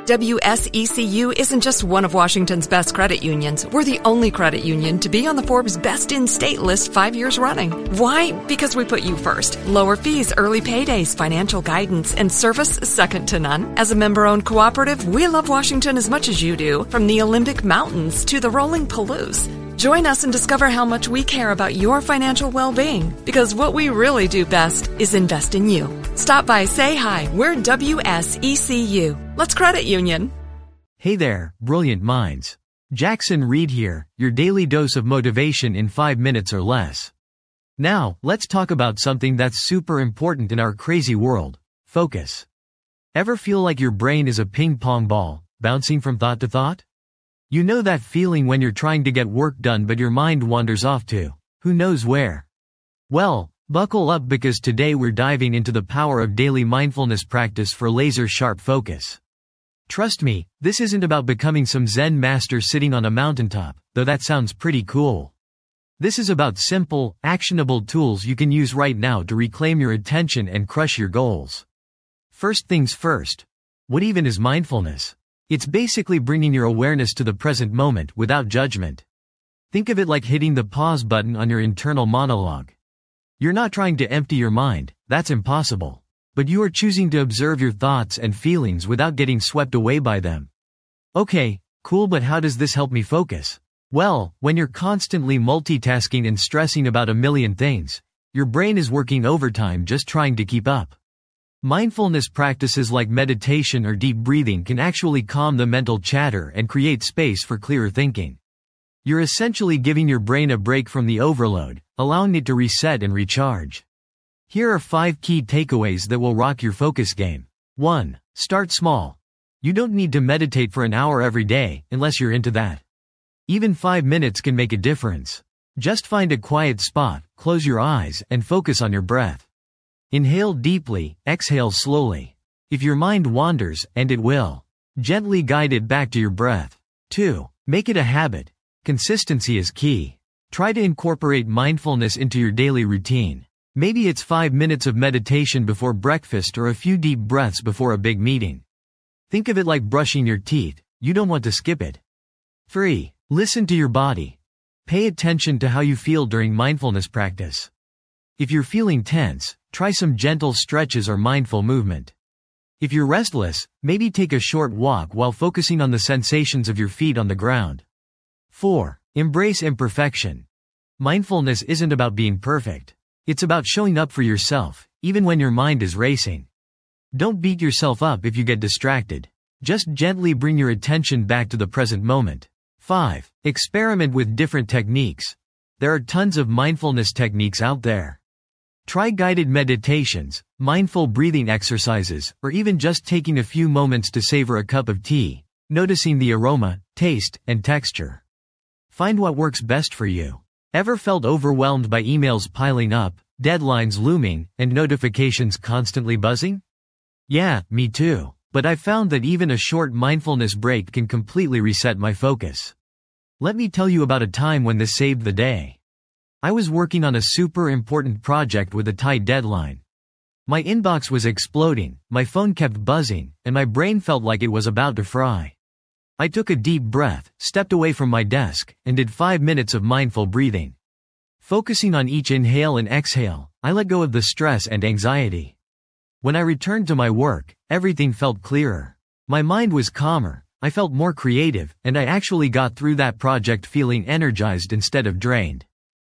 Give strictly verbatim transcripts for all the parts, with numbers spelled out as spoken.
W S E C U isn't just one of Washington's best credit unions. We're the only credit union to be on the Forbes Best in State list five years running. Why? Because we put you first. Lower fees, early paydays, financial guidance, and service second to none. As a member-owned cooperative, we love Washington as much as you do, from the Olympic Mountains to the rolling Palouse. Join us and discover how much we care about your financial well-being, because what we really do best is invest in you. Stop by, say hi. We're W S E C U. Let's credit union. Hey there, brilliant minds. Jackson Reed here, your daily dose of motivation in five minutes or less. Now, let's talk about something that's super important in our crazy world: focus. Ever feel like your brain is a ping pong ball, bouncing from thought to thought? You know that feeling when you're trying to get work done but your mind wanders off to who knows where? Well, buckle up, because today we're diving into the power of daily mindfulness practice for laser-sharp focus. Trust me, this isn't about becoming some Zen master sitting on a mountaintop, though that sounds pretty cool. This is about simple, actionable tools you can use right now to reclaim your attention and crush your goals. First things first. What even is mindfulness? It's basically bringing your awareness to the present moment without judgment. Think of it like hitting the pause button on your internal monologue. You're not trying to empty your mind, that's impossible. But you are choosing to observe your thoughts and feelings without getting swept away by them. Okay, cool, but how does this help me focus? Well, when you're constantly multitasking and stressing about a million things, your brain is working overtime just trying to keep up. Mindfulness practices like meditation or deep breathing can actually calm the mental chatter and create space for clearer thinking. You're essentially giving your brain a break from the overload, allowing it to reset and recharge. Here are five key takeaways that will rock your focus game. one. Start small. You don't need to meditate for an hour every day, unless you're into that. Even five minutes can make a difference. Just find a quiet spot, close your eyes, and focus on your breath. Inhale deeply, exhale slowly. If your mind wanders, and it will, gently guide it back to your breath. two. Make it a habit. Consistency is key. Try to incorporate mindfulness into your daily routine. Maybe it's five minutes of meditation before breakfast or a few deep breaths before a big meeting. Think of it like brushing your teeth. You don't want to skip it. three. Listen to your body. Pay attention to how you feel during mindfulness practice. If you're feeling tense, try some gentle stretches or mindful movement. If you're restless, maybe take a short walk while focusing on the sensations of your feet on the ground. four. Embrace imperfection. Mindfulness isn't about being perfect. It's about showing up for yourself, even when your mind is racing. Don't beat yourself up if you get distracted. Just gently bring your attention back to the present moment. five. Experiment with different techniques. There are tons of mindfulness techniques out there. Try guided meditations, mindful breathing exercises, or even just taking a few moments to savor a cup of tea, noticing the aroma, taste, and texture. Find what works best for you. Ever felt overwhelmed by emails piling up, deadlines looming, and notifications constantly buzzing? Yeah, me too. But I found that even a short mindfulness break can completely reset my focus. Let me tell you about a time when this saved the day. I was working on a super important project with a tight deadline. My inbox was exploding, my phone kept buzzing, and my brain felt like it was about to fry. I took a deep breath, stepped away from my desk, and did five minutes of mindful breathing. Focusing on each inhale and exhale, I let go of the stress and anxiety. When I returned to my work, everything felt clearer. My mind was calmer, I felt more creative, and I actually got through that project feeling energized instead of drained.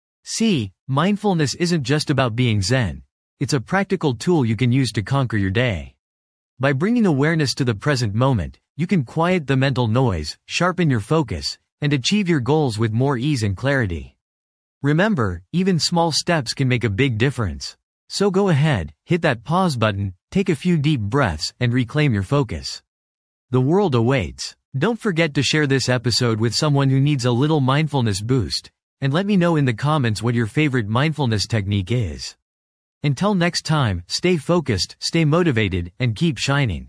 See, mindfulness isn't just about being zen. It's a practical tool you can use to conquer your day. By bringing awareness to the present moment, you can quiet the mental noise, sharpen your focus, and achieve your goals with more ease and clarity. Remember, even small steps can make a big difference. So go ahead, hit that pause button, take a few deep breaths, and reclaim your focus. The world awaits. Don't forget to share this episode with someone who needs a little mindfulness boost, and let me know in the comments what your favorite mindfulness technique is. Until next time, stay focused, stay motivated, and keep shining.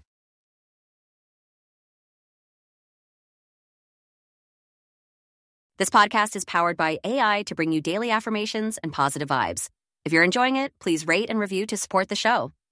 This podcast is powered by A I to bring you daily affirmations and positive vibes. If you're enjoying it, please rate and review to support the show.